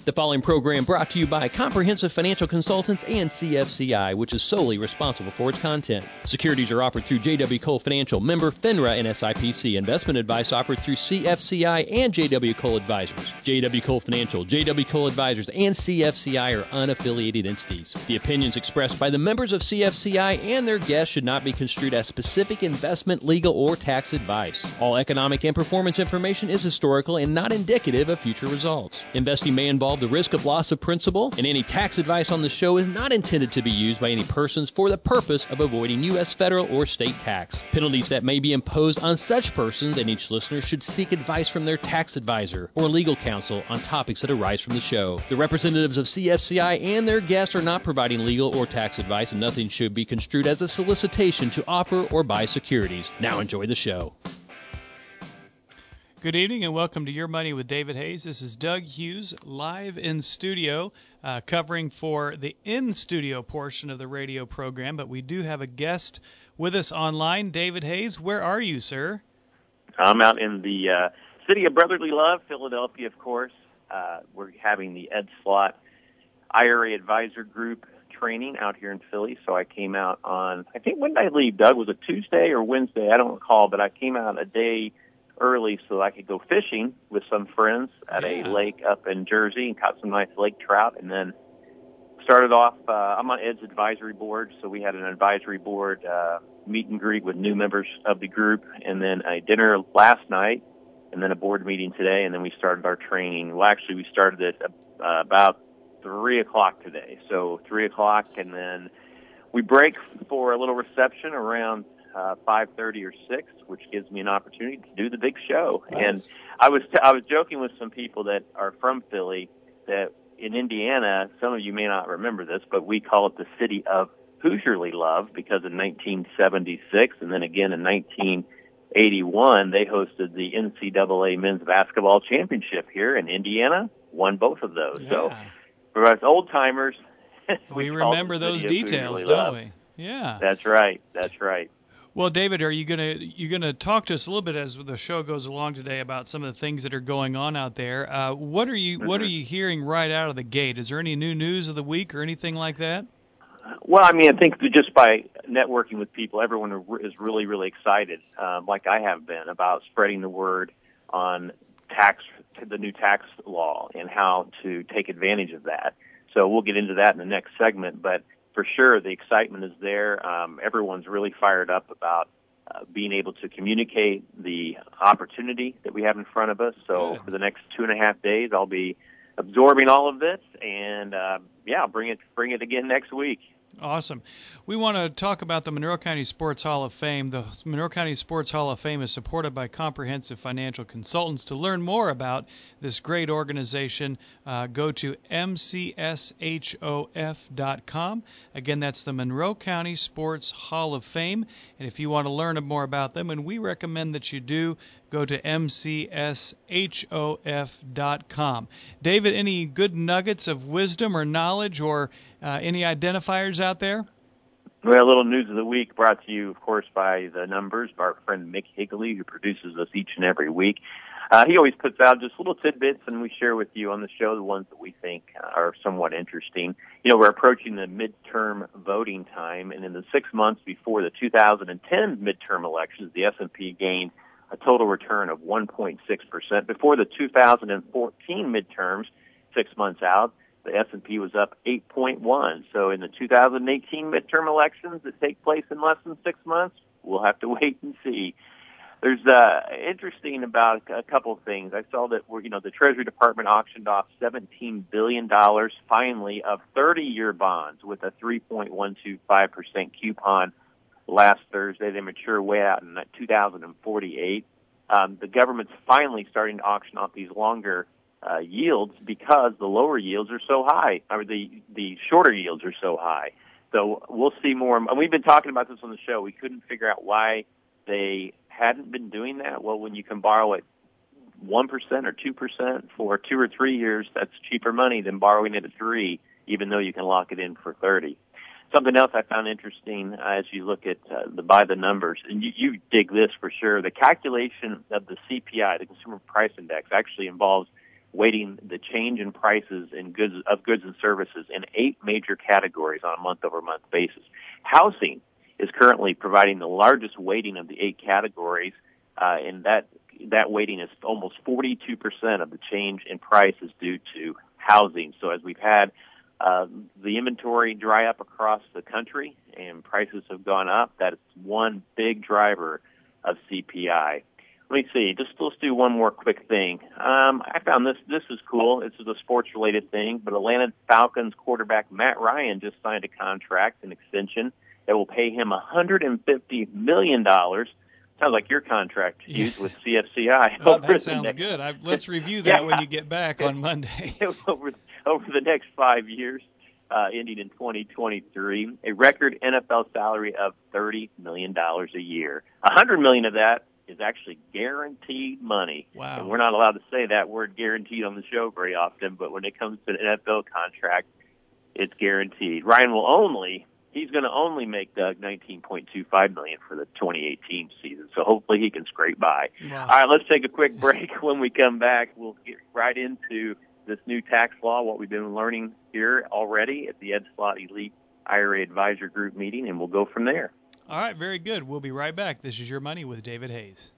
The following program brought to you by Comprehensive Financial Consultants and CFCI, which is solely responsible for its content. Securities are offered through J.W. Cole Financial, member FINRA and SIPC. Investment advice offered through CFCI and J.W. Cole Advisors. J.W. Cole Financial, J.W. Cole Advisors, and CFCI are unaffiliated entities. The opinions expressed by the members of CFCI and their guests should not be construed as specific investment, legal, or tax advice. All economic and performance information is historical and not indicative of future results. Investing may involve the risk of loss of principal, and any tax advice on the show is not intended to be used by any persons for the purpose of avoiding U.S. federal or state tax. Penalties that may be imposed on such persons and each listener should seek advice from their tax advisor or legal counsel on topics that arise from the show. The representatives of CFCI and their guests are not providing legal or tax advice, and nothing should be construed as a solicitation to offer or buy securities. Now enjoy the show. Good evening and welcome to Your Money with David Hayes. This is Doug Hughes live in studio covering for the in-studio portion of the radio program, but we do have a guest with us online. David Hayes, where are you, sir? I'm out in the city of brotherly love, Philadelphia, of course. We're having the Ed Slott IRA Advisor Group training out here in Philly, so I came out on, I think, when did I leave, Doug? Was it Tuesday or Wednesday? I don't recall, but I came out a day early so I could go fishing with some friends at a lake up in Jersey and caught some nice lake trout, and then started off, I'm on Ed's advisory board, so we had an advisory board meet and greet with new members of the group, and then a dinner last night, and then a board meeting today, and then we started our training. Well, actually, we started at about 3 o'clock today, so 3 o'clock, and then we break for a little reception around 5:30 or 6, which gives me an opportunity to do the big show. Nice. And I was joking with some people that are from Philly that in Indiana, some of you may not remember this, but we call it the city of Hoosierly Love because in 1976 and then again in 1981, they hosted the NCAA Men's Basketball Championship here in Indiana, won both of those. Yeah. So for us old-timers, we remember those details, don't we? Yeah. That's right. That's right. Well, David, are you gonna talk to us a little bit as the show goes along today about some of the things that are going on out there? What are you hearing right out of the gate? Is there any new news of the week or anything like that? Well, I mean, I think just by networking with people, everyone is really, really excited, like I have been, about spreading the word on the new tax law and how to take advantage of that. So we'll get into that in the next segment, but for sure, the excitement is there. Everyone's really fired up about being able to communicate the opportunity that we have in front of us. So for the next 2.5 days, I'll be absorbing all of this, and bring it again next week. Awesome. We want to talk about the Monroe County Sports Hall of Fame. The Monroe County Sports Hall of Fame is supported by Comprehensive Financial Consultants. To learn more about this great organization, go to mcshof.com. Again, that's the Monroe County Sports Hall of Fame. And if you want to learn more about them, and we recommend that you do, go to mcshof.com. David, any good nuggets of wisdom or knowledge or any identifiers out there? Well, a little news of the week brought to you, of course, by the numbers, by our friend Mick Higley, who produces us each and every week. He always puts out just little tidbits, and we share with you on the show the ones that we think are somewhat interesting. You know, we're approaching the midterm voting time, and in the 6 months before the 2010 midterm elections, the S&P gained a total return of 1.6%. Before the 2014 midterms, 6 months out, the S&P was up 8.1. So in the 2018 midterm elections that take place in less than 6 months, we'll have to wait and see. There's interesting about a couple of things. I saw that the Treasury Department auctioned off $17 billion finally of 30-year bonds with a 3.125% coupon last Thursday. They mature way out in 2048. The government's finally starting to auction off these longer yields because the lower yields are so high, or the shorter yields are so high. So we'll see more. And we've been talking about this on the show. We couldn't figure out why they hadn't been doing that. Well, when you can borrow at 1% or 2% for 2 or 3 years, that's cheaper money than borrowing it at 3, even though you can lock it in for 30. Something else I found interesting as you look at by the numbers, and you dig this for sure, the calculation of the CPI, the Consumer Price Index, actually involves weighting the change in prices in goods and services in 8 major categories on a month-over-month basis. Housing is currently providing the largest weighting of the 8 categories, and that weighting is almost 42% of the change in prices due to housing. So as we've had the inventory dry up across the country and prices have gone up, that is one big driver of CPI. Let me see. Let's do one more quick thing. I found this is cool. This is a sports-related thing, but Atlanta Falcons quarterback Matt Ryan just signed a contract, an extension, that will pay him $150 million. Sounds like your contract, Hughes, with CFCI. Well, that sounds good. Let's review that when you get back on Monday. over the next 5 years, ending in 2023, a record NFL salary of $30 million a year. $100 million of that is actually guaranteed money. Wow. And we're not allowed to say that word guaranteed on the show very often, but when it comes to an NFL contract, it's guaranteed. Ryan he's going to only make $19.25 million for the 2018 season, so hopefully he can scrape by. Wow. All right, let's take a quick break. When we come back, we'll get right into this new tax law, what we've been learning here already at the Ed Slott Elite IRA Advisor Group meeting, and we'll go from there. All right, very good. We'll be right back. This is Your Money with David Hayes.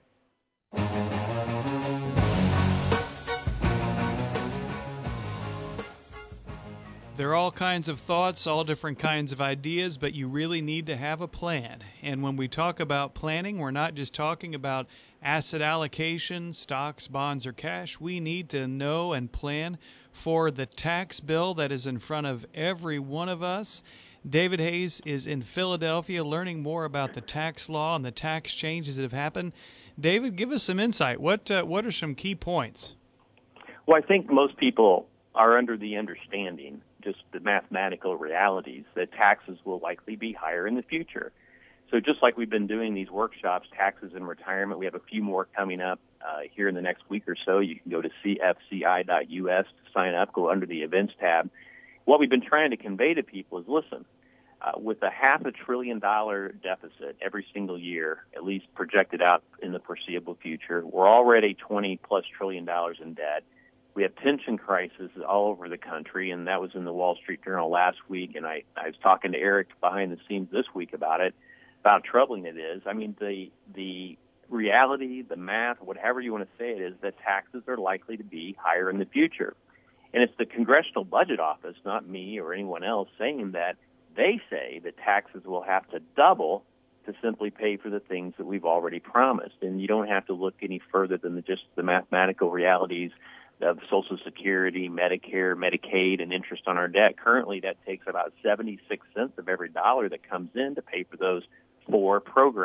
There are all kinds of thoughts, all different kinds of ideas, but you really need to have a plan. And when we talk about planning, we're not just talking about asset allocation, stocks, bonds, or cash. We need to know and plan for the tax bill that is in front of every one of us. David Hayes is in Philadelphia learning more about the tax law and the tax changes that have happened. David, give us some insight. What are some key points? Well, I think most people are under the understanding, just the mathematical realities, that taxes will likely be higher in the future. So just like we've been doing these workshops, taxes in retirement, we have a few more coming up here in the next week or so. You can go to cfci.us to sign up, go under the events tab. What we've been trying to convey to people is, listen, with a $500 billion deficit every single year, at least projected out in the foreseeable future, we're already $20+ trillion in debt. We have pension crises all over the country, and that was in the Wall Street Journal last week, and I was talking to Eric behind the scenes this week about it, about how troubling it is. I mean, the reality, the math, whatever you want to say it is, that taxes are likely to be higher in the future. And it's the Congressional Budget Office, not me or anyone else, saying that they say that taxes will have to double to simply pay for the things that we've already promised. And you don't have to look any further than just the mathematical realities of Social Security, Medicare, Medicaid, and interest on our debt. Currently, that takes about 76 cents of every dollar that comes in to pay for those 3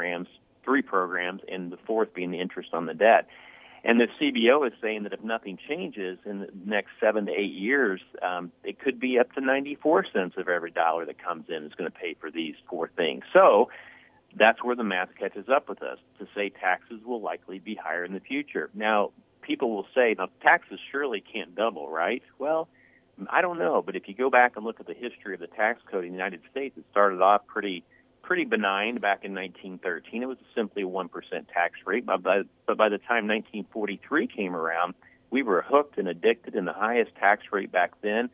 programs, and the fourth being the interest on the debt. And the CBO is saying that if nothing changes in the next 7 to 8 years, it could be up to 94 cents of every dollar that comes in is going to pay for these 4 things. So that's where the math catches up with us, to say taxes will likely be higher in the future. Now, people will say, now, taxes surely can't double, right? Well, I don't know, but if you go back and look at the history of the tax code in the United States, it started off pretty benign back in 1913. It was simply a 1% tax rate, but by the time 1943 came around, we were hooked and addicted, and the highest tax rate back then,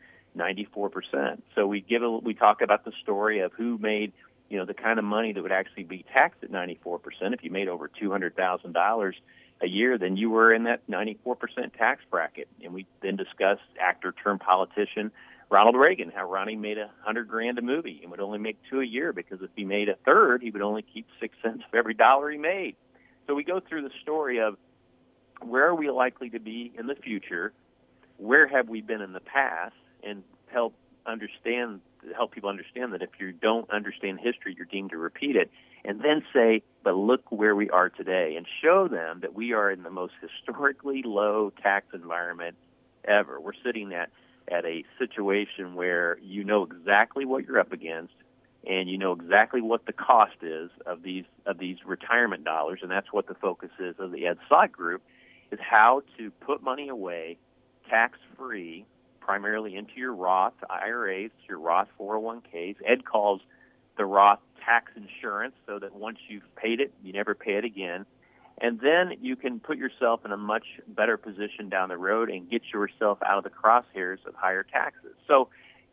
94%. So we talk about the story of who made, the kind of money that would actually be taxed at 94%. If you made over $200,000 a year, then you were in that 94% tax bracket. And we then discussed actor turned politician Ronald Reagan, how Ronnie made $100,000 a movie and would only make $2 a year, because if he made a third, he would only keep 6 cents of every dollar he made. So we go through the story of where are we likely to be in the future, where have we been in the past, and help people understand that if you don't understand history, you're deemed to repeat it, and then say, but look where we are today, and show them that we are in the most historically low tax environment ever. We're sitting at a situation where you know exactly what you're up against, and you know exactly what the cost is of these retirement dollars, and that's what the focus is of the Ed Slott Group, is how to put money away tax-free, primarily into your Roth IRAs, your Roth 401ks. Ed calls the Roth tax insurance, so that once you've paid it, you never pay it again. And then you can put yourself in a much better position down the road and get yourself out of the crosshairs of higher taxes. So,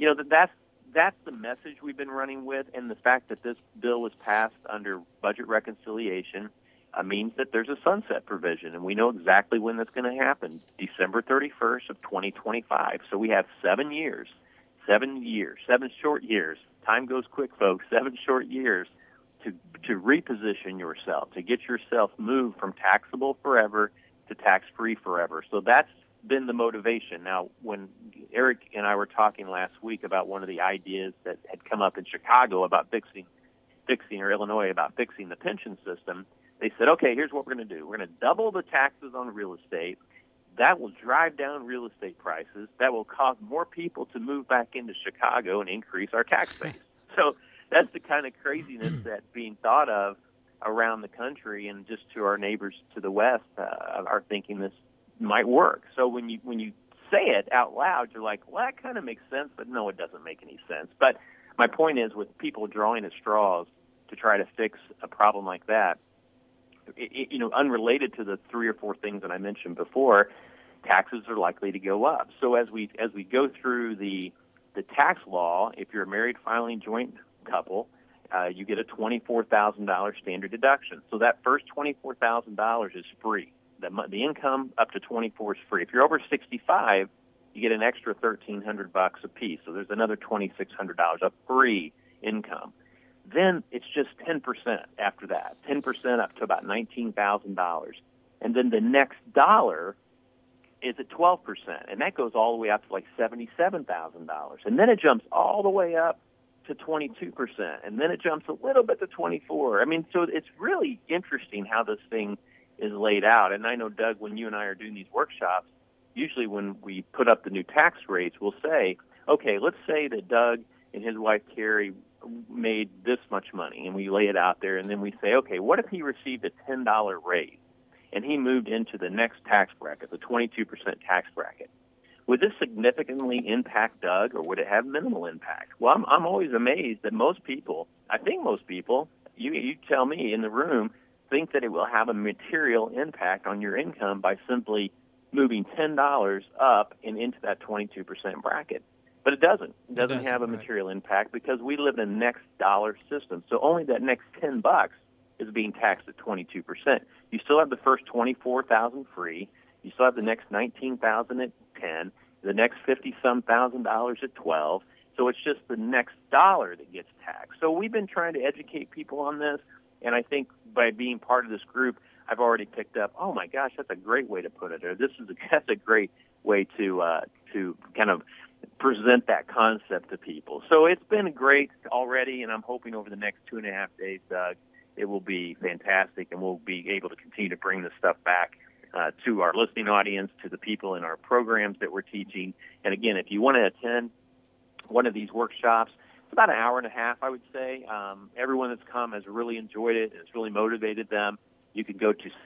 that's the message we've been running with, and the fact that this bill was passed under budget reconciliation means that there's a sunset provision, and we know exactly when that's going to happen, December 31st of 2025. So we have 7 years, 7 short years. Time goes quick, folks, 7 short years to reposition yourself, to get yourself moved from taxable forever to tax-free forever. So that's been the motivation. Now, when Eric and I were talking last week about one of the ideas that had come up in Chicago about fixing or Illinois about fixing the pension system, they said, okay, here's what we're going to do. We're going to double the taxes on real estate. That will drive down real estate prices. That will cause more people to move back into Chicago and increase our tax base. So that's the kind of craziness that's being thought of around the country, and just to our neighbors to the west are thinking this might work. So when you say it out loud, you're like, well, that kind of makes sense, but no, it doesn't make any sense. But my point is, with people drawing at straws to try to fix a problem like that, unrelated to the 3 or 4 things that I mentioned before, taxes are likely to go up. So as we go through the tax law, if you're a married filing joint couple, you get a $24,000 standard deduction. So that first $24,000 is free. The income up to 24 is free. If you're over 65, you get an extra $1,300 a piece. So there's another $2,600 of free income. Then it's just 10% after that, 10% up to about $19,000. And then the next dollar is at 12%, and that goes all the way up to like $77,000. And then it jumps all the way up to 22%, and then it jumps a little bit to 24%. I mean, so it's really interesting how this thing is laid out. And I know, Doug, when you and I are doing these workshops, usually when we put up the new tax rates, we'll say, okay, let's say that Doug and his wife Carrie made this much money, and we lay it out there, and then we say, okay, what if he received a $10 raise and he moved into the next tax bracket, the 22% tax bracket? Would this significantly impact Doug, or would it have minimal impact? Well, I'm always amazed that most people, you tell me in the room, think that it will have a material impact on your income by simply moving $10 up and into that 22% bracket. But it doesn't. It doesn't have a material impact, because we live in a next dollar system. So only that next $10 is being taxed at 22%. You still have the first $24,000 free. You still have the next $19,000 at 10, the next $50-some thousand at 12. So it's just the next dollar that gets taxed. So we've been trying to educate people on this, and I think by being part of this group, I've already picked up, oh my gosh, that's a great way to put it, or that's a great way to kind of present that concept to people. So it's been great already, and I'm hoping over the next 2.5 days, Doug, it will be fantastic, and we'll be able to continue to bring this stuff back to our listening audience, to the people in our programs that we're teaching. And again, if you want to attend one of these workshops, it's about an hour and a half, I would say. Everyone that's come has really enjoyed it, and it's really motivated them. You can go to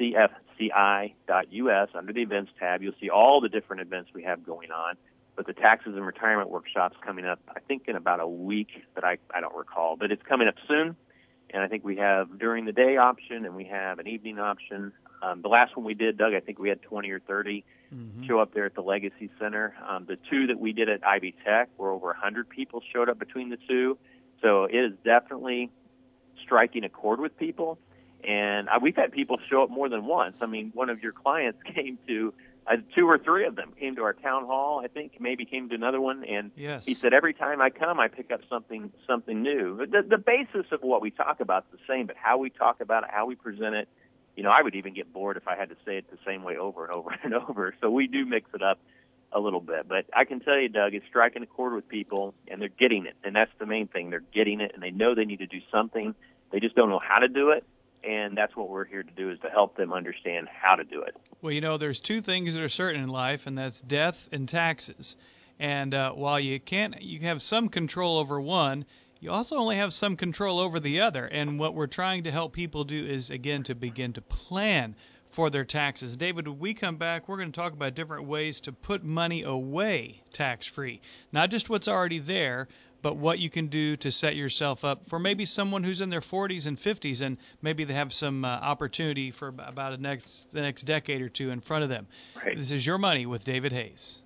cfci.us under the events tab. You'll see all the different events we have going on. But the taxes and retirement workshop's coming up, I think, in about a week, but I don't recall. But it's coming up soon, and I think we have during the day option, and we have an evening option. The last one we did, Doug, I think we had 20 or 30 show up there at the Legacy Center. The two that we did at Ivy Tech were over 100 people showed up between the two. So it is definitely striking a chord with people. And we've had people show up more than once. I mean, one of your clients came to, 2 or 3 of them came to our town hall, I think, maybe came to another one. And yes, he said, every time I come, I pick up something new. The basis of what we talk about is the same, but how we talk about it, how we present it, I would even get bored if I had to say it the same way over and over and over. So we do mix it up a little bit. But I can tell you, Doug, it's striking a chord with people, and they're getting it. And that's the main thing. They're getting it, and they know they need to do something. They just don't know how to do it. And that's what we're here to do, is to help them understand how to do it. Well, there's 2 things that are certain in life, and that's death and taxes. And while you have some control over one, you also only have some control over the other. And what we're trying to help people do is, again, to begin to plan for their taxes. David, when we come back, we're going to talk about different ways to put money away tax-free. Not just what's already there, but what you can do to set yourself up for maybe someone who's in their 40s and 50s, and maybe they have some opportunity for about the next decade or two in front of them. Right. This is Your Money with David Hayes.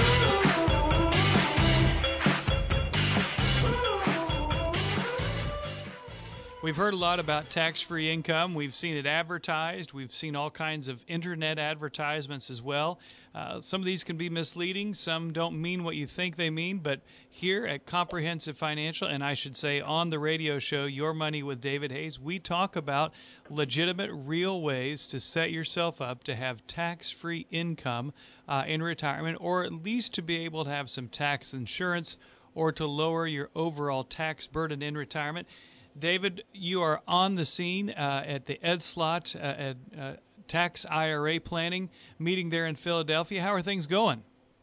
We've heard a lot about tax-free income. We've seen it advertised. We've seen all kinds of internet advertisements as well. Some of these can be misleading. Some don't mean what you think they mean. But here at Comprehensive Financial, and I should say on the radio show, Your Money with David Hayes, we talk about legitimate, real ways to set yourself up to have tax-free income in retirement, or at least to be able to have some tax insurance or to lower your overall tax burden in retirement. David, you are on the scene at the Ed Slott at Tax IRA Planning meeting there in Philadelphia. How are things going?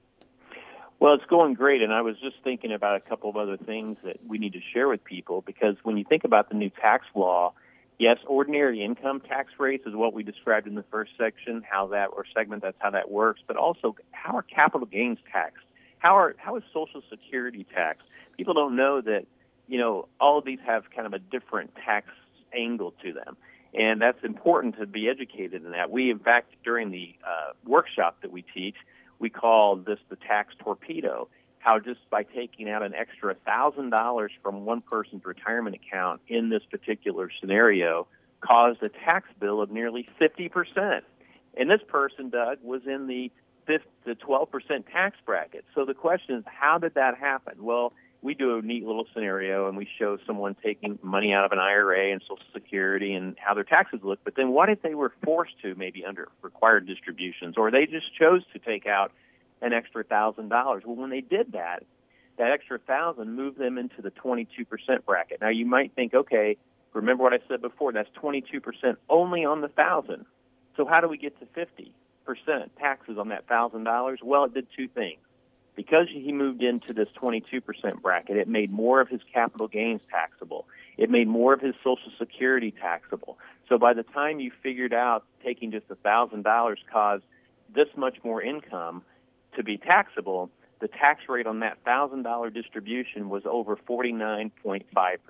Well, it's going great, and I was just thinking about a couple of other things that we need to share with people, because when you think about the new tax law, yes, ordinary income tax rates is what we described in the first section, segment, that's how that works, but also how are capital gains taxed? How is Social Security taxed? People don't know that, all of these have kind of a different tax angle to them. And that's important to be educated in that. We, in fact, during the workshop that we teach, we call this the tax torpedo, how just by taking out an extra $1,000 from one person's retirement account in this particular scenario caused a tax bill of nearly 50%. And this person, Doug, was in the 5 to 12% tax bracket. So the question is, how did that happen? Well, we do a neat little scenario, and we show someone taking money out of an IRA and Social Security and how their taxes look. But then what if they were forced to, maybe under required distributions, or they just chose to take out an extra $1,000? Well, when they did that extra $1,000 moved them into the 22% bracket. Now, you might think, okay, remember what I said before, that's 22% only on the $1,000. So how do we get to 50% taxes on that $1,000? Well, it did two things. Because he moved into this 22% bracket, it made more of his capital gains taxable. It made more of his Social Security taxable. So by the time you figured out taking just $1,000 caused this much more income to be taxable, the tax rate on that $1,000 distribution was over 49.5%.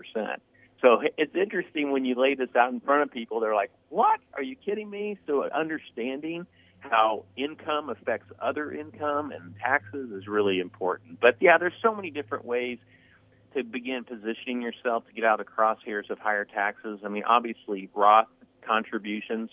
So it's interesting when you lay this out in front of people, they're like, what? Are you kidding me? So understanding how income affects other income and taxes is really important. But, yeah, there's so many different ways to begin positioning yourself to get out of the crosshairs of higher taxes. I mean, obviously, Roth contributions,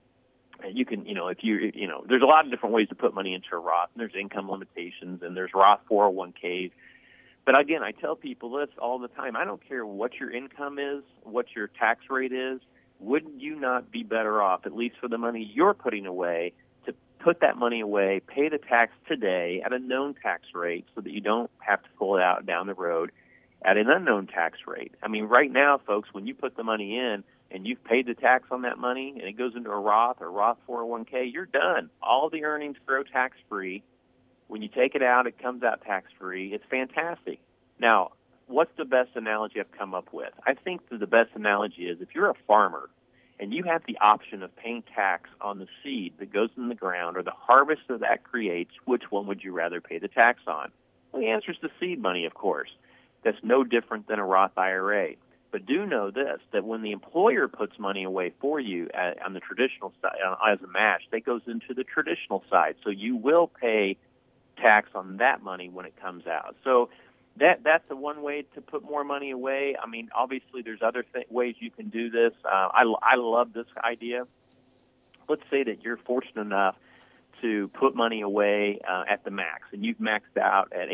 you can, there's a lot of different ways to put money into a Roth. There's income limitations, and there's Roth 401ks. But, again, I tell people this all the time. I don't care what your income is, what your tax rate is. Wouldn't you not be better off, at least for the money you're putting away, put that money away, pay the tax today at a known tax rate so that you don't have to pull it out down the road at an unknown tax rate? I mean, right now, folks, when you put the money in and you've paid the tax on that money and it goes into a Roth or Roth 401k, you're done. All the earnings grow tax-free. When you take it out, it comes out tax-free. It's fantastic. Now, what's the best analogy I've come up with? I think that the best analogy is if you're a farmer and you have the option of paying tax on the seed that goes in the ground or the harvest that creates, which one would you rather pay the tax on? Well, the answer is the seed money, of course. That's no different than a Roth IRA. But do know this, that when the employer puts money away for you on the traditional side, as a match, that goes into the traditional side. So you will pay tax on that money when it comes out. So that's the one way to put more money away. I mean, obviously, there's other ways you can do this. I love this idea. Let's say that you're fortunate enough to put money away at the max, and you've maxed out at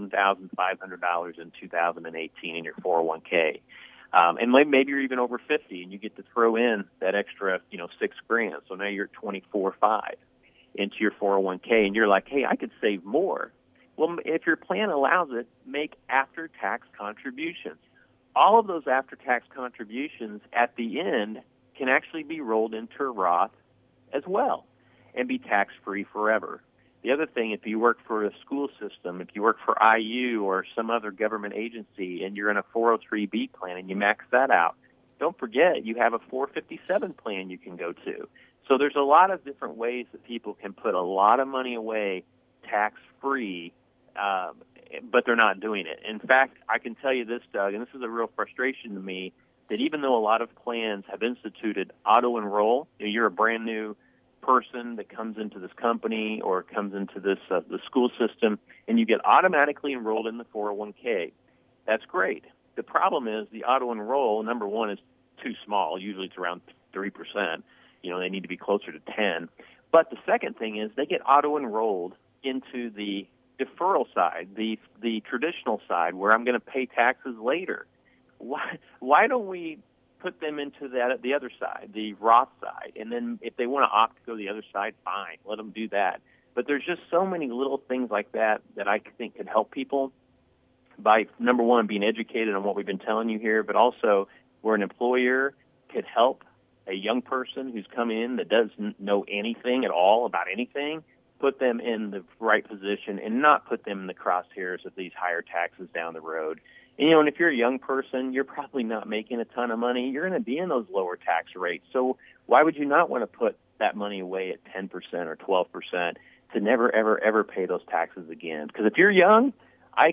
$18,500 in 2018 in your 401k. And maybe you're even over 50, and you get to throw in that extra, $6,000. So now you're at $24,500 into your 401k, and you're like, hey, I could save more. Well, if your plan allows it, make after-tax contributions. All of those after-tax contributions at the end can actually be rolled into a Roth as well and be tax-free forever. The other thing, if you work for a school system, if you work for IU or some other government agency and you're in a 403B plan and you max that out, don't forget you have a 457 plan you can go to. So there's a lot of different ways that people can put a lot of money away tax-free but they're not doing it. In fact, I can tell you this, Doug, and this is a real frustration to me, that even though a lot of plans have instituted auto-enroll, you're a brand new person that comes into this company or comes into this the school system, and you get automatically enrolled in the 401k. That's great. The problem is the auto-enroll, number one, is too small. Usually it's around 3%. They need to be closer to 10. But the second thing is they get auto-enrolled into the deferral side, the traditional side, where I'm going to pay taxes later. Why don't we put them into the other side, the Roth side, and then if they want to opt to go to the other side, fine, let them do that. But there's just so many little things like that I think could help people by, number one, being educated on what we've been telling you here, but also where an employer could help a young person who's coming in that doesn't know anything at all about anything, put them in the right position and not put them in the crosshairs of these higher taxes down the road. And if you're a young person, you're probably not making a ton of money. You're going to be in those lower tax rates. So why would you not want to put that money away at 10% or 12% to never, ever, ever pay those taxes again? Because if you're young, I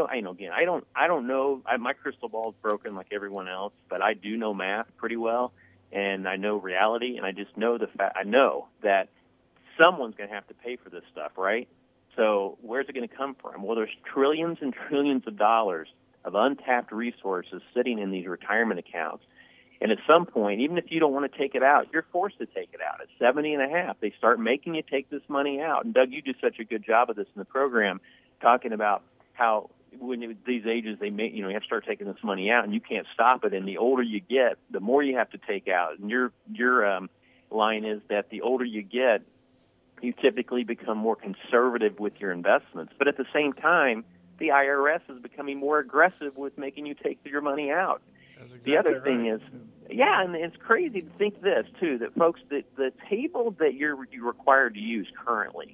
don't know. My crystal ball is broken like everyone else, but I do know math pretty well, and I know reality, and I just know I know that someone's going to have to pay for this stuff, right? So where's it going to come from? Well, there's trillions and trillions of dollars of untapped resources sitting in these retirement accounts. And at some point, even if you don't want to take it out, you're forced to take it out. At 70 and a half, they start making you take this money out. And Doug, you do such a good job of this in the program, talking about how these ages you have to start taking this money out, and you can't stop it. And the older you get, the more you have to take out. And your line is that the older you get, you typically become more conservative with your investments. But at the same time, the IRS is becoming more aggressive with making you take your money out. That's exactly the other thing right. is, and it's crazy to think this, too, that, folks, the table that you're required to use currently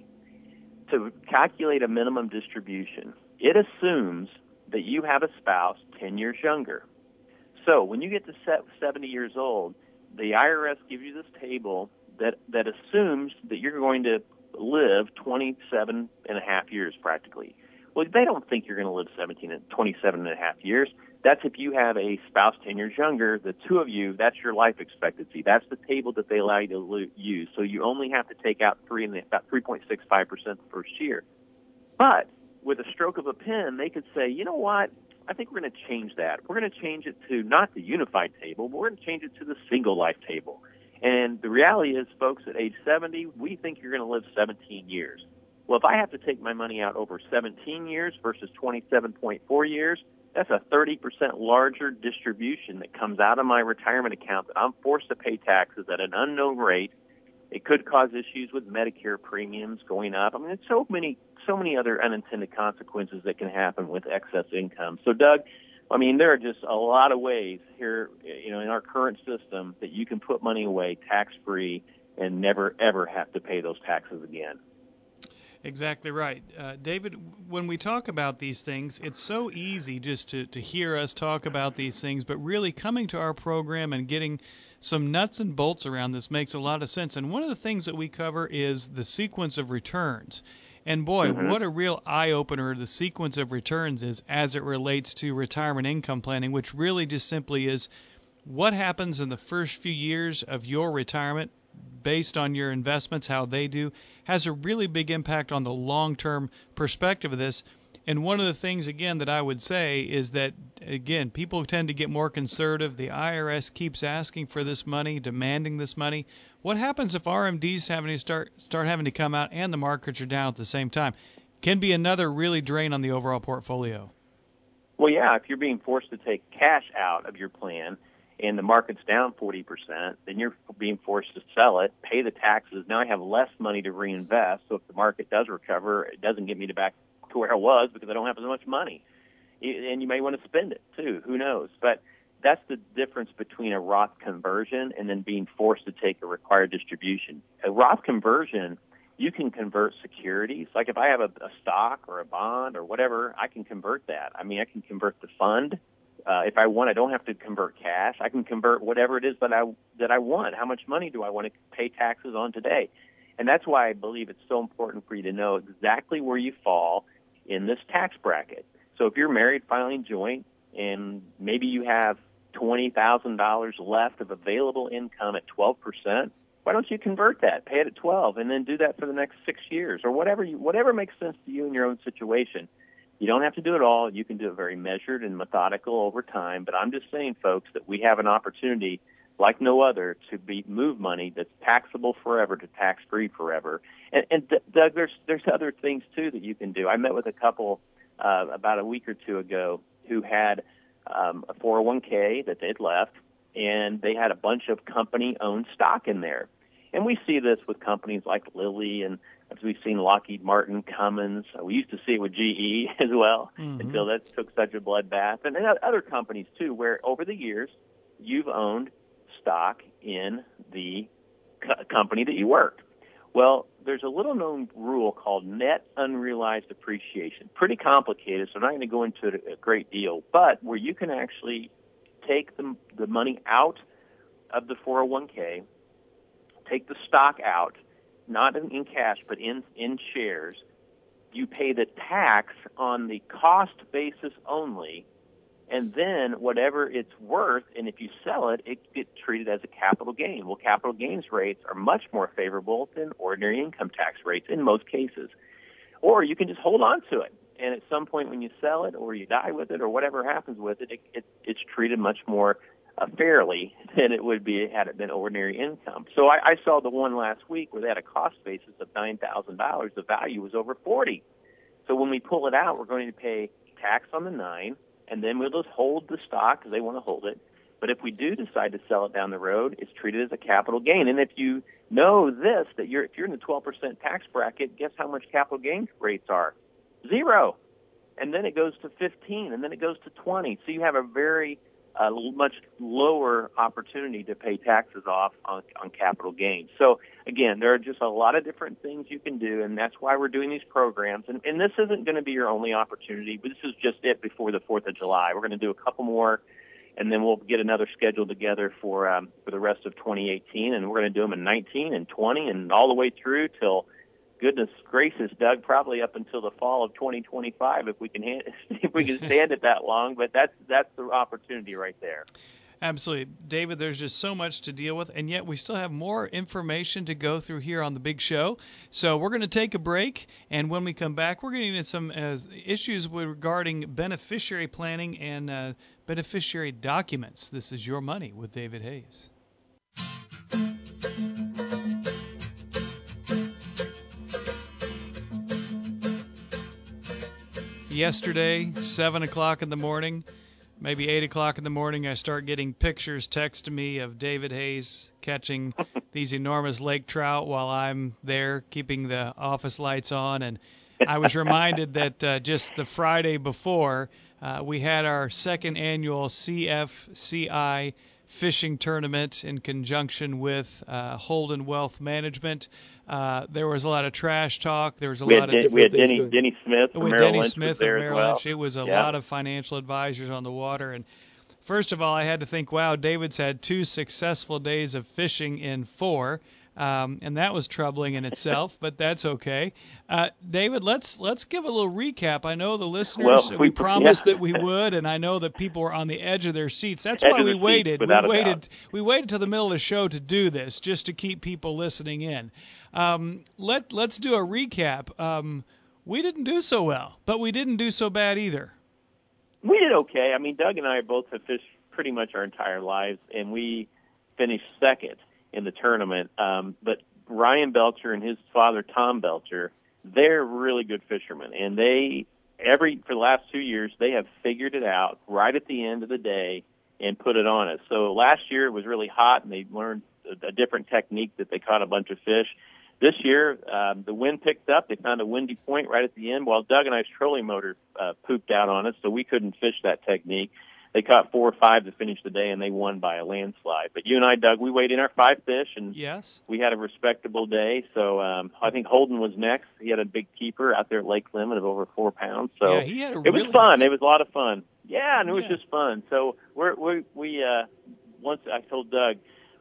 to calculate a minimum distribution, it assumes that you have a spouse 10 years younger. So when you get to 70 years old, the IRS gives you this table that assumes that you're going to live 27 and a half years practically. Well, they don't think you're going to live 27 and a half years. That's if you have a spouse 10 years younger, the two of you, that's your life expectancy. That's the table that they allow you to use. So you only have to take out about 3.65% the first year. But with a stroke of a pen, they could say, you know what? I think we're going to change that. We're going to change it to not the unified table, but we're going to change it to the single life table. And the reality is, folks, at age 70, we think you're going to live 17 years. Well, if I have to take my money out over 17 years versus 27.4 years, that's a 30% larger distribution that comes out of my retirement account that I'm forced to pay taxes at an unknown rate. It could cause issues with Medicare premiums going up. I mean, there's so many other unintended consequences that can happen with excess income. So, Doug, I mean, there are just a lot of ways here, in our current system that you can put money away tax-free and never, ever have to pay those taxes again. Exactly right. David, when we talk about these things, it's so easy just to hear us talk about these things, but really coming to our program and getting some nuts and bolts around this makes a lot of sense. And one of the things that we cover is the sequence of returns. And boy, what a real eye-opener the sequence of returns is as it relates to retirement income planning, which really just simply is what happens in the first few years of your retirement based on your investments, how they do, has a really big impact on the long-term perspective of this. And one of the things, again, that I would say is that, again, people tend to get more conservative. The IRS keeps asking for this money, demanding this money. What happens if RMDs having to start having to come out and the markets are down at the same time? Can be another really drain on the overall portfolio. Well, yeah, if you're being forced to take cash out of your plan and the market's down 40%, then you're being forced to sell it, pay the taxes. Now I have less money to reinvest, so if the market does recover, it doesn't get me back to where I was because I don't have as much money. And you may want to spend it, too. Who knows? But that's the difference between a Roth conversion and then being forced to take a required distribution. A Roth conversion, you can convert securities. Like if I have a stock or a bond or whatever, I can convert that. I mean, I can convert the fund. If I want, I don't have to convert cash. I can convert whatever it is that I want. How much money do I want to pay taxes on today? And that's why I believe it's so important for you to know exactly where you fall in this tax bracket. So if you're married filing joint and maybe you have $20,000 left of available income at 12%, why don't you convert that, pay it at 12, and then do that for the next 6 years or whatever makes sense to you in your own situation. You don't have to do it all. You can do it very measured and methodical over time. But I'm just saying, folks, that we have an opportunity like no other to move money that's taxable forever to tax-free forever. And Doug, there's other things, too, that you can do. I met with a couple about a week or two ago who had a 401k that they'd left, and they had a bunch of company-owned stock in there. And we see this with companies like Lilly, and as we've seen Lockheed Martin, Cummins. We used to see it with GE as well until that took such a bloodbath. And other companies, too, where over the years you've owned stock in the company that you worked. Well, there's a little-known rule called net unrealized appreciation. Pretty complicated, so I'm not going to go into it a great deal, but where you can actually take the money out of the 401k, take the stock out, not in cash, but in shares. You pay the tax on the cost basis only, and then whatever it's worth, and if you sell it, it gets treated as a capital gain. Well, capital gains rates are much more favorable than ordinary income tax rates in most cases. Or you can just hold on to it, and at some point when you sell it or you die with it or whatever happens with it, it's treated much more fairly than it would be had it been ordinary income. So I saw the one last week where they had a cost basis of $9,000. The value was over $40,000. So when we pull it out, we're going to pay tax on the $9,000, and then we'll just hold the stock because they want to hold it. But if we do decide to sell it down the road, it's treated as a capital gain. And if you know this, that if you're in the 12% tax bracket, guess how much capital gains rates are? 0. And then it goes to 15, and then it goes to 20. So you have a very much lower opportunity to pay taxes off on capital gains. So, again, there are just a lot of different things you can do, and that's why we're doing these programs. And this isn't going to be your only opportunity, but this is just it before the 4th of July. We're going to do a couple more, and then we'll get another schedule together for the rest of 2018, and we're going to do them in 19 and 20 and all the way through till, goodness gracious, Doug, probably up until the fall of 2025 if we can stand it that long. But that's the opportunity right there. Absolutely. David, there's just so much to deal with, and yet we still have more information to go through here on the big show. So we're going to take a break, and when we come back, we're getting into some issues regarding beneficiary planning and beneficiary documents. This is Your Money with David Hayes. Yesterday, 7 o'clock in the morning, maybe 8 o'clock in the morning, I start getting pictures texted to me of David Hayes catching these enormous lake trout while I'm there keeping the office lights on. And I was reminded that just the Friday before, we had our second annual CFCI fishing tournament in conjunction with Holden Wealth Management. There was a lot of trash talk. There was a lot of we had Denny Smith from Merrill Lynch. It was a lot of financial advisors on the water. And first of all, I had to think, wow, David's had 2 successful days of fishing in 4. And that was troubling in itself, but that's okay. David, let's give a little recap. I know the listeners, we promised that we would, and I know that people were on the edge of their seats. That's why we waited. We waited till the middle of the show to do this, just to keep people listening in. Let's do a recap. We didn't do so well, but we didn't do so bad either. We did okay. I mean, Doug and I both have fished pretty much our entire lives, and we finished second in the tournament. But Ryan Belcher and his father, Tom Belcher, they're really good fishermen. And for the last 2 years, they have figured it out right at the end of the day and put it on us. So last year it was really hot, and they learned a different technique that they caught a bunch of fish. This year, the wind picked up. They found a windy point right at the end while Doug and I's trolling motor pooped out on us, so we couldn't fish that technique. They caught 4 or 5 to finish the day, and they won by a landslide. But you and I, Doug, we weighed in our 5 fish, and we had a respectable day. So I think Holden was next. He had a big keeper out there at Lake Lemon of over 4 pounds. So it was fun. It was a lot of fun. Yeah, and it was just fun. So we once I told Doug,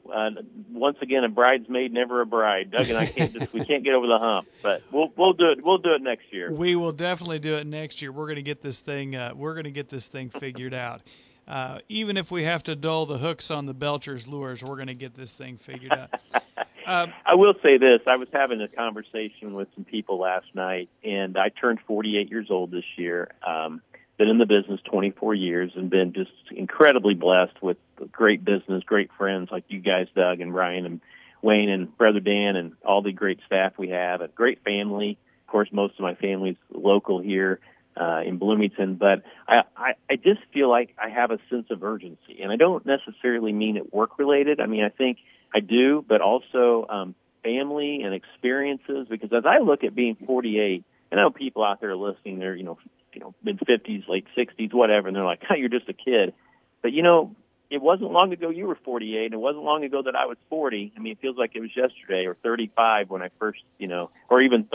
once again, a bridesmaid, never a bride. Doug and I we can't get over the hump, but we'll do it. We'll do it next year. We will definitely do it next year. We're going to get this thing. Figured out. Even if we have to dull the hooks on the Belcher's lures, we're going to get this thing figured out. I will say this. I was having a conversation with some people last night, and I turned 48 years old this year. Been in the business 24 years and been just incredibly blessed with great business, great friends like you guys, Doug and Brian and Wayne and Brother Dan and all the great staff we have, a great family. Of course, most of my family's local here in Bloomington, but I just feel like I have a sense of urgency, and I don't necessarily mean it work-related. I mean, I think I do, but also family and experiences, because as I look at being 48, and I know people out there listening, they're, mid-50s, late 60s, whatever, and they're like, you're just a kid. But, it wasn't long ago you were 48, and it wasn't long ago that I was 40. I mean, it feels like it was yesterday, or 35 when I first, or even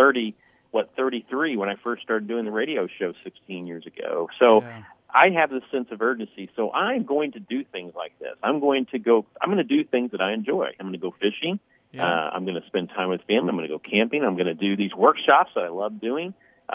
33 when I first started doing the radio show 16 years ago. So yeah. I have this sense of urgency. So I'm going to do things like this. I'm going to do things that I enjoy. I'm going to go fishing. Yeah. I'm going to spend time with family. I'm going to go camping. I'm going to do these workshops that I love doing.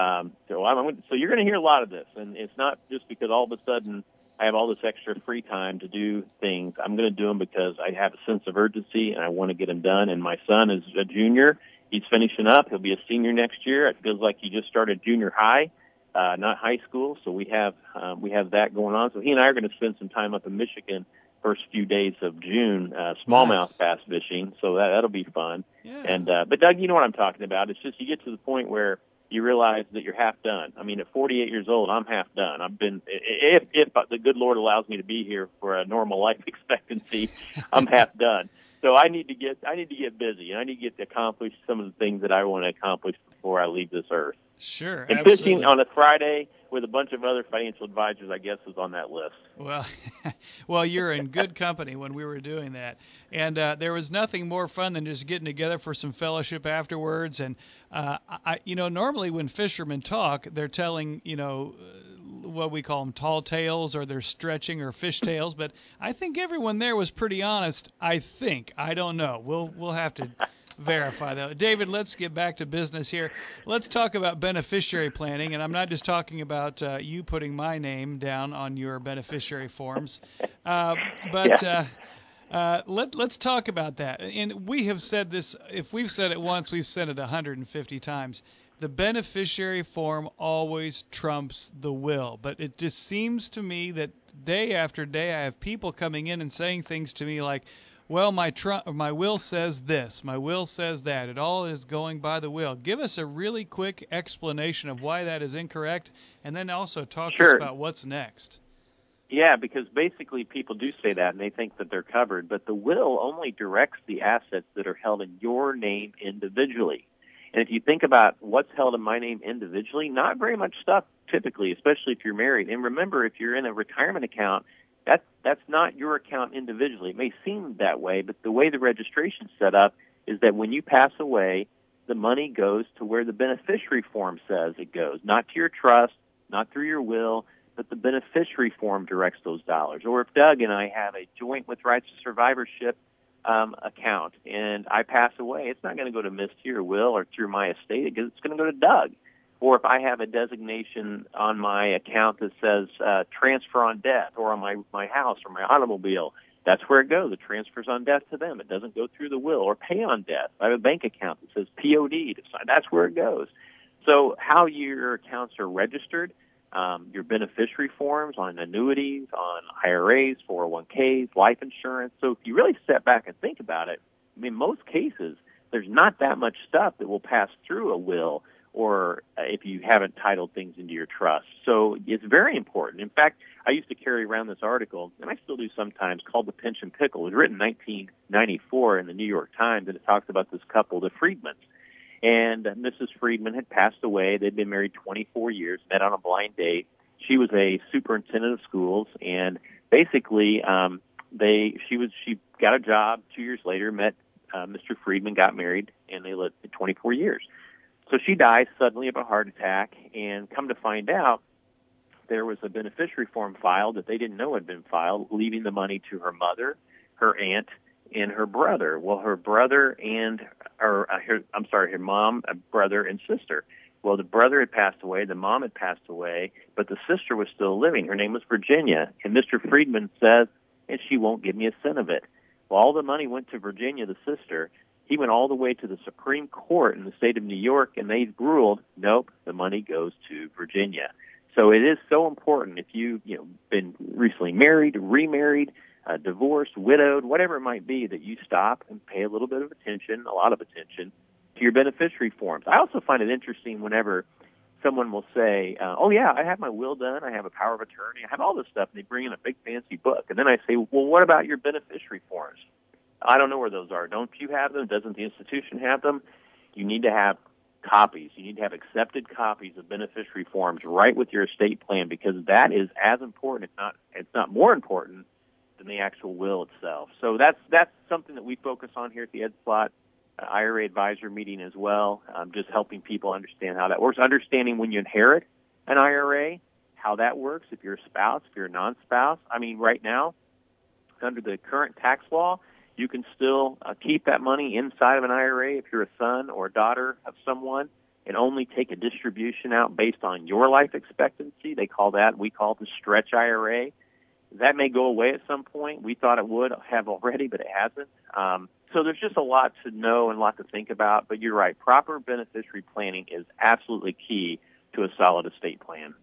So you're going to hear a lot of this, and it's not just because all of a sudden I have all this extra free time to do things. I'm going to do them because I have a sense of urgency and I want to get them done. And my son is a junior. He's finishing up. He'll be a senior next year. It feels like he just started junior high, not high school. So we have that going on. So he and I are going to spend some time up in Michigan first few days of June, smallmouth bass fishing. So that'll be fun. Yeah. And but Doug, you know what I'm talking about. It's just you get to the point where you realize that you're half done. I mean, at 48 years old, I'm half done. I've been, if the good Lord allows me to be here for a normal life expectancy, I'm half done. So I need to get busy, and I need to get to accomplish some of the things that I want to accomplish before I leave this earth. Sure, and absolutely. Fishing on a Friday with a bunch of other financial advisors, I guess, is on that list. Well, you're in good company when we were doing that, and there was nothing more fun than just getting together for some fellowship afterwards. And normally when fishermen talk, they're telling what we call them tall tales, or they're stretching, or fish tales. But I think everyone there was pretty honest. I don't know. We'll have to verify that. David, let's get back to business here. Let's talk about beneficiary planning, and I'm not just talking about you putting my name down on your beneficiary forms, but let's talk about that. And we have said this. If we've said it once, we've said it 150 times. The beneficiary form always trumps the will, but it just seems to me that day after day I have people coming in and saying things to me like, well, my will says this, my will says that. It all is going by the will. Give us a really quick explanation of why that is incorrect, and then also talk to us about what's next. Yeah, because basically people do say that, and they think that they're covered, but the will only directs the assets that are held in your name individually. And if you think about what's held in my name individually, not very much stuff typically, especially if you're married. And remember, if you're in a retirement account, that's not your account individually. It may seem that way, but the way the registration's set up is that when you pass away, the money goes to where the beneficiary form says it goes, not to your trust, not through your will, but the beneficiary form directs those dollars. Or if Doug and I have a joint with rights to survivorship account and I pass away, it's not going to go to Misty or Will or through my estate. It's going to go to Doug. Or if I have a designation on my account that says transfer on death, or on my house or my automobile, that's where it goes. It transfers on death to them. It doesn't go through the will. Or pay on death. I have a bank account that says POD. That's where it goes. So how your accounts are registered, your beneficiary forms on annuities, on IRAs, 401ks, life insurance. So if you really step back and think about it, in most cases, there's not that much stuff that will pass through a will, or if you haven't titled things into your trust. So it's very important. In fact, I used to carry around this article, and I still do sometimes, called The Pension Pickle. It was written in 1994 in the New York Times, and it talks about this couple, the Friedmans. And Mrs. Friedman had passed away. They'd been married 24 years, met on a blind date. She was a superintendent of schools, and basically she got a job 2 years later, met Mr. Friedman, got married, and they lived 24 years. So she dies suddenly of a heart attack, and come to find out, there was a beneficiary form filed that they didn't know had been filed, leaving the money to her mother, her aunt, and her brother. Well, her brother her mom, brother, and sister. Well, the brother had passed away, the mom had passed away, but the sister was still living. Her name was Virginia, and Mr. Friedman says, and she won't give me a cent of it. Well, all the money went to Virginia, the sister. He went all the way to the Supreme Court in the state of New York, and they ruled, nope, the money goes to Virginia. So it is so important if you've been recently married, remarried, divorced, widowed, whatever it might be, that you stop and pay a little bit of attention, a lot of attention, to your beneficiary forms. I also find it interesting whenever someone will say, oh, yeah, I have my will done, I have a power of attorney, I have all this stuff, and they bring in a big fancy book. And then I say, well, what about your beneficiary forms? I don't know where those are. Don't you have them? Doesn't the institution have them? You need to have copies. You need to have accepted copies of beneficiary forms right with your estate plan, because that is as important, if it's not more important than the actual will itself. So that's something that we focus on here at the Ed Slott IRA advisor meeting as well, just helping people understand how that works, understanding when you inherit an IRA, how that works, if you're a spouse, if you're a non-spouse. I mean, right now, under the current tax law, you can still keep that money inside of an IRA if you're a son or a daughter of someone, and only take a distribution out based on your life expectancy. We call the stretch IRA. That may go away at some point. We thought it would have already, but it hasn't. So there's just a lot to know and a lot to think about. But you're right. Proper beneficiary planning is absolutely key to a solid estate plan.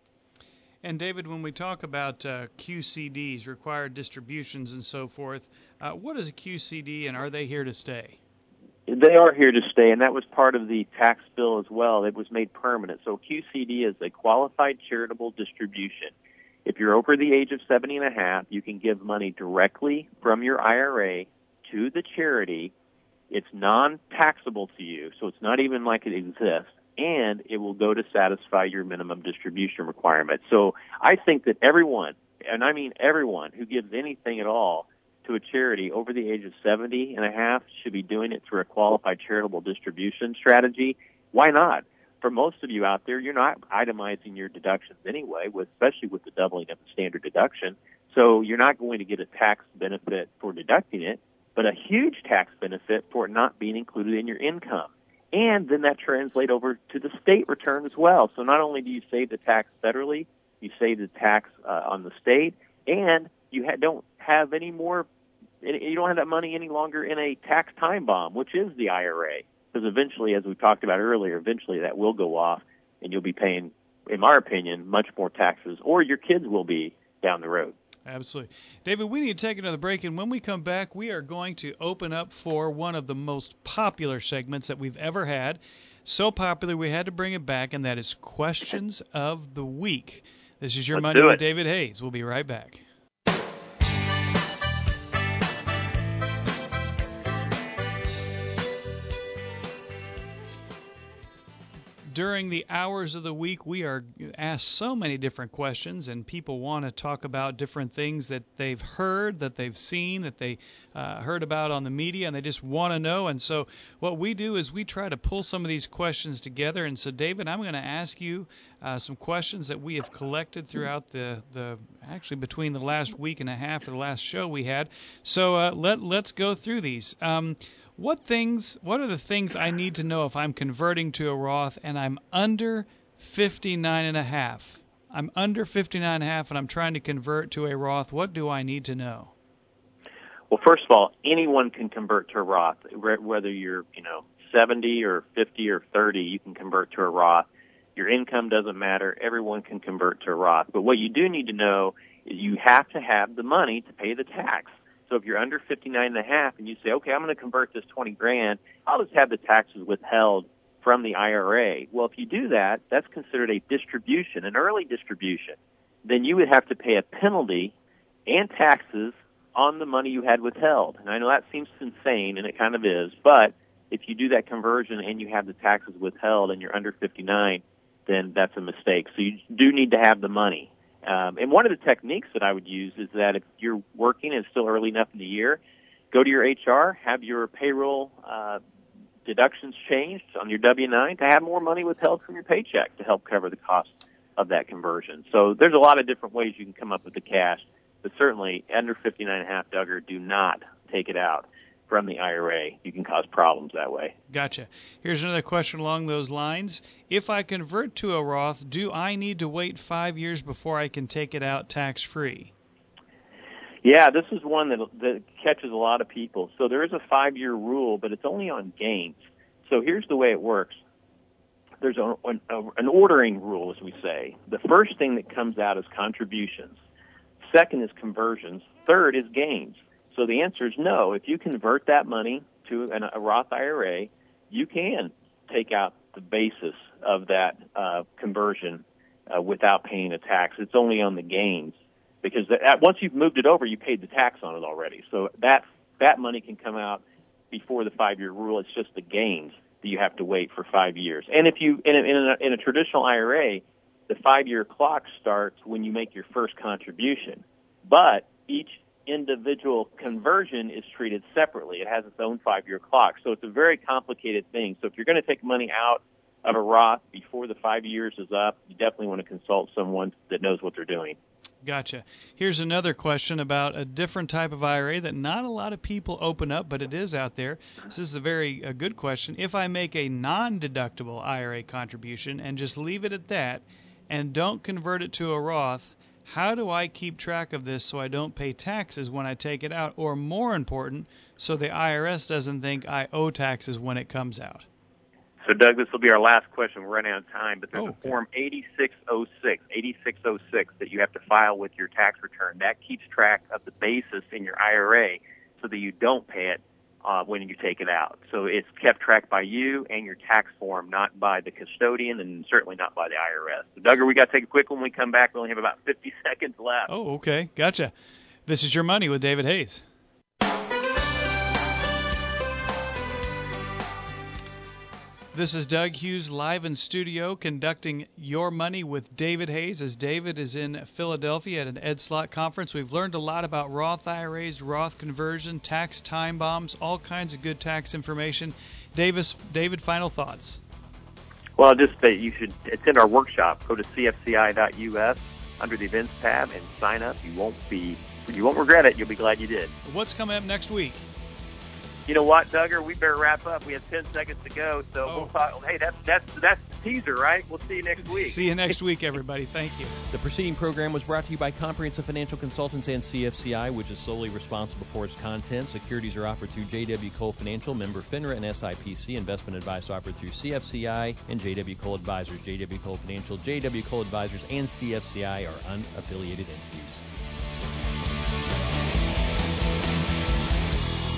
And David, when we talk about QCDs, required distributions and so forth, what is a QCD, and are they here to stay? They are here to stay, and that was part of the tax bill as well. It was made permanent. So QCD is a qualified charitable distribution. If you're over the age of 70 and a half, you can give money directly from your IRA to the charity. It's non-taxable to you, so it's not even like it exists, and it will go to satisfy your minimum distribution requirement. So I think that everyone, and I mean everyone, who gives anything at all to a charity over the age of 70 and a half should be doing it through a qualified charitable distribution strategy. Why not? For most of you out there, you're not itemizing your deductions anyway, especially with the doubling of the standard deduction. So you're not going to get a tax benefit for deducting it, but a huge tax benefit for it not being included in your income. And then that translates over to the state return as well. So not only do you save the tax federally, you save the tax on the state, and you don't have any more. You don't have that money any longer in a tax time bomb, which is the IRA. Because eventually, as we talked about earlier, eventually that will go off, and you'll be paying, in my opinion, much more taxes, or your kids will be down the road. Absolutely. David, we need to take another break, and when we come back, we are going to open up for one of the most popular segments that we've ever had. So popular, we had to bring it back, and that is Questions of the Week. This is your Monday with David Hayes. We'll be right back. During the hours of the week, we are asked so many different questions, and people want to talk about different things that they've heard, that they've seen, that they heard about on the media, and they just want to know. And so what we do is we try to pull some of these questions together. And so, David, I'm going to ask you some questions that we have collected throughout actually between the last week and a half of the last show we had. So let's go through these. What are the things I need to know if I'm converting to a Roth and I'm under 59 and a half? I'm under 59 and a half and I'm trying to convert to a Roth. What do I need to know? Well, first of all, anyone can convert to a Roth. Whether you're, 70 or 50 or 30, you can convert to a Roth. Your income doesn't matter. Everyone can convert to a Roth. But what you do need to know is you have to have the money to pay the tax. So if you're under 59 and a half and you say, okay, I'm going to convert this 20 grand, I'll just have the taxes withheld from the IRA. Well, if you do that, that's considered a distribution, an early distribution. Then you would have to pay a penalty and taxes on the money you had withheld. And I know that seems insane, and it kind of is, but if you do that conversion and you have the taxes withheld and you're under 59, then that's a mistake. So you do need to have the money. And one of the techniques that I would use is that if you're working and it's still early enough in the year, go to your HR, have your payroll deductions changed on your W-9 to have more money withheld from your paycheck to help cover the cost of that conversion. So there's a lot of different ways you can come up with the cash, but certainly under 59 and a half, Duggar, do not take it out from the IRA. You can cause problems that way. Gotcha. Here's another question along those lines. If I convert to a Roth, do I need to wait 5 years before I can take it out tax-free? Yeah, this is one that catches a lot of people. So there is a 5-year rule, but it's only on gains. So here's the way it works. There's an ordering rule, as we say. The first thing that comes out is contributions. Second is conversions. Third is gains. So the answer is no. If you convert that money to a Roth IRA, you can take out the basis of that conversion without paying a tax. It's only on the gains, because once you've moved it over, you paid the tax on it already. So that money can come out before the 5-year rule. It's just the gains that you have to wait for 5 years. And if you in a traditional IRA, the 5-year clock starts when you make your first contribution, but each individual conversion is treated separately. It has its own 5-year clock. So it's a very complicated thing. So if you're going to take money out of a Roth before the 5 years is up, you definitely want to consult someone that knows what they're doing. Gotcha. Here's another question about a different type of IRA that not a lot of people open up, but it is out there. So this is a very good question. If I make a non-deductible IRA contribution and just leave it at that and don't convert it to a Roth, how do I keep track of this so I don't pay taxes when I take it out? Or more important, so the IRS doesn't think I owe taxes when it comes out? So, Doug, this will be our last question. We're running out of time, but there's a Form 8606 that you have to file with your tax return. That keeps track of the basis in your IRA so that you don't pay it when you take it out. So it's kept track by you and your tax form, not by the custodian and certainly not by the IRS. So, Doug, we got to take a quick one. When we come back, we only have about 50 seconds left. Oh, okay. Gotcha. This is Your Money with David Hayes. This is Doug Hughes live in studio conducting Your Money with David Hayes, as David is in Philadelphia at an Ed Slott conference. We've learned a lot about Roth IRAs, Roth conversion, tax time bombs, all kinds of good tax information. David, final thoughts? Well, just that you should attend our workshop. Go to cfci.us under the events tab and sign up. You won't regret it. You'll be glad you did. What's coming up next week? You know what, Duggar? We better wrap up. We have 10 seconds to go, so we'll talk. Hey, that's the teaser, right? We'll see you next week. See you next week, everybody. Thank you. The preceding program was brought to you by Comprehensive Financial Consultants and CFCI, which is solely responsible for its content. Securities are offered through J.W. Cole Financial, member FINRA and SIPC. Investment advice offered through CFCI and J.W. Cole Advisors. J.W. Cole Financial, J.W. Cole Advisors, and CFCI are unaffiliated entities.